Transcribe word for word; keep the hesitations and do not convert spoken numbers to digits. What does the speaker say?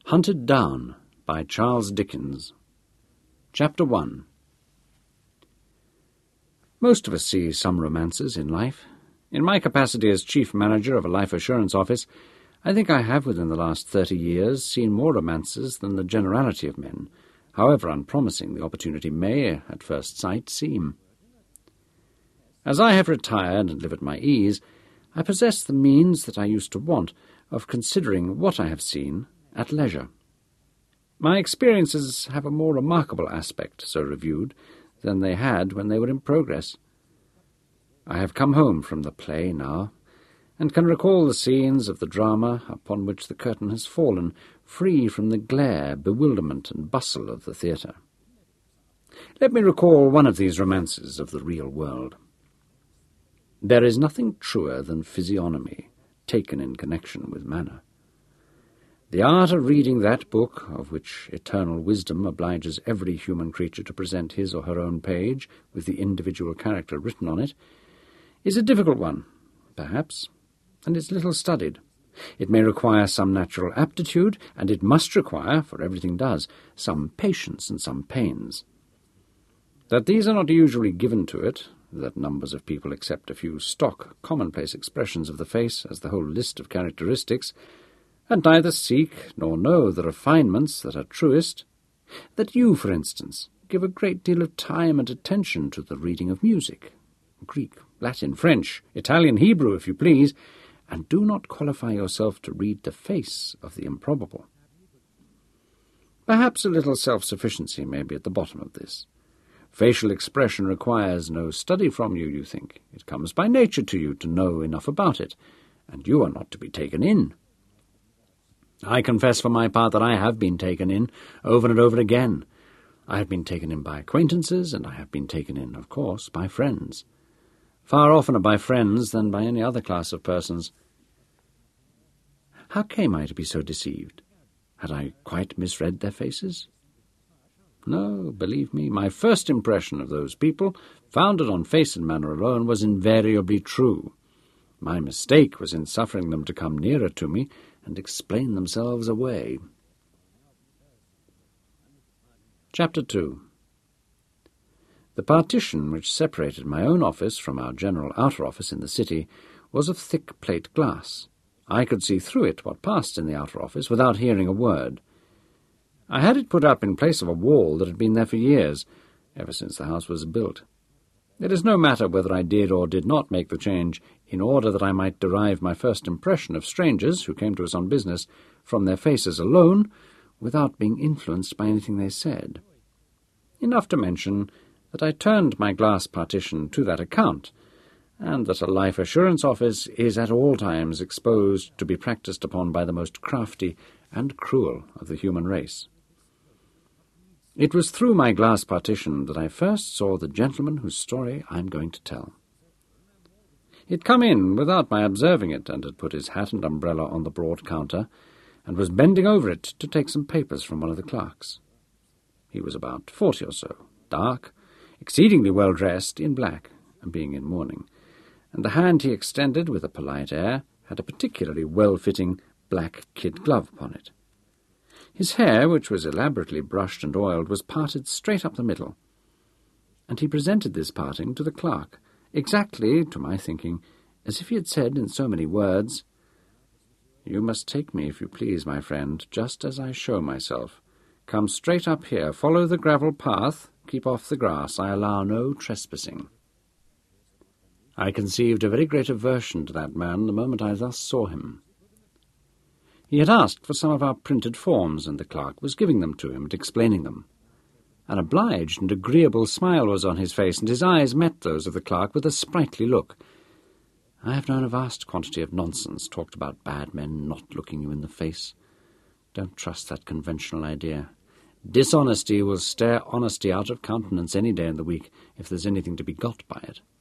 Hunted Down by Charles Dickens. Chapter one. Most of us see some romances in life. In my capacity as chief manager of a life assurance office, I think I have within the last thirty years seen more romances than the generality of men, however unpromising the opportunity may, at first sight, seem. As I have retired and live at my ease, I possess the means that I used to want of considering what I have seen at leisure. My experiences have a more remarkable aspect, so reviewed, than they had when they were in progress. I have come home from the play now, and can recall the scenes of the drama upon which the curtain has fallen, free from the glare, bewilderment, and bustle of the theatre. Let me recall one of these romances of the real world. There is nothing truer than physiognomy, taken in connection with manner. The art of reading that book, of which eternal wisdom obliges every human creature to present his or her own page, with the individual character written on it, is a difficult one, perhaps, and is little studied. It may require some natural aptitude, and it must require, for everything does, some patience and some pains. That these are not usually given to it, that numbers of people accept a few stock, commonplace expressions of the face as the whole list of characteristics, and neither seek nor know the refinements that are truest, that you, for instance, give a great deal of time and attention to the reading of music, Greek, Latin, French, Italian, Hebrew, if you please, and do not qualify yourself to read the face of the improbable. Perhaps a little self-sufficiency may be at the bottom of this. Facial expression requires no study from you, you think. It comes by nature to you to know enough about it, and you are not to be taken in. I confess for my part that I have been taken in over and over again. I have been taken in by acquaintances, and I have been taken in, of course, by friends. Far oftener by friends than by any other class of persons. How came I to be so deceived? Had I quite misread their faces? No, believe me, my first impression of those people, founded on face and manner alone, was invariably true. My mistake was in suffering them to come nearer to me and explain themselves away. Chapter two. The partition which separated my own office from our general outer office in the city was of thick plate glass. I could see through it what passed in the outer office without hearing a word. I had it put up in place of a wall that had been there for years, ever since the house was built. It is no matter whether I did or did not make the change, in order that I might derive my first impression of strangers who came to us on business from their faces alone, without being influenced by anything they said. Enough to mention that I turned my glass partition to that account, and that a life assurance office is at all times exposed to be practised upon by the most crafty and cruel of the human race. It was through my glass partition that I first saw the gentleman whose story I am going to tell. He had come in without my observing it, and had put his hat and umbrella on the broad counter, and was bending over it to take some papers from one of the clerks. He was about forty or so, dark, exceedingly well dressed in black, and being in mourning, and the hand he extended with a polite air had a particularly well-fitting black kid glove upon it. His hair, which was elaborately brushed and oiled, was parted straight up the middle, and he presented this parting to the clerk, exactly, to my thinking, as if he had said in so many words, "You must take me, if you please, my friend, just as I show myself. Come straight up here, follow the gravel path, keep off the grass, I allow no trespassing." I conceived a very great aversion to that man the moment I thus saw him. He had asked for some of our printed forms, and the clerk was giving them to him and explaining them. An obliged and agreeable smile was on his face, and his eyes met those of the clerk with a sprightly look. I have known a vast quantity of nonsense talked about bad men not looking you in the face. Don't trust that conventional idea. Dishonesty will stare honesty out of countenance any day in the week, if there's anything to be got by it.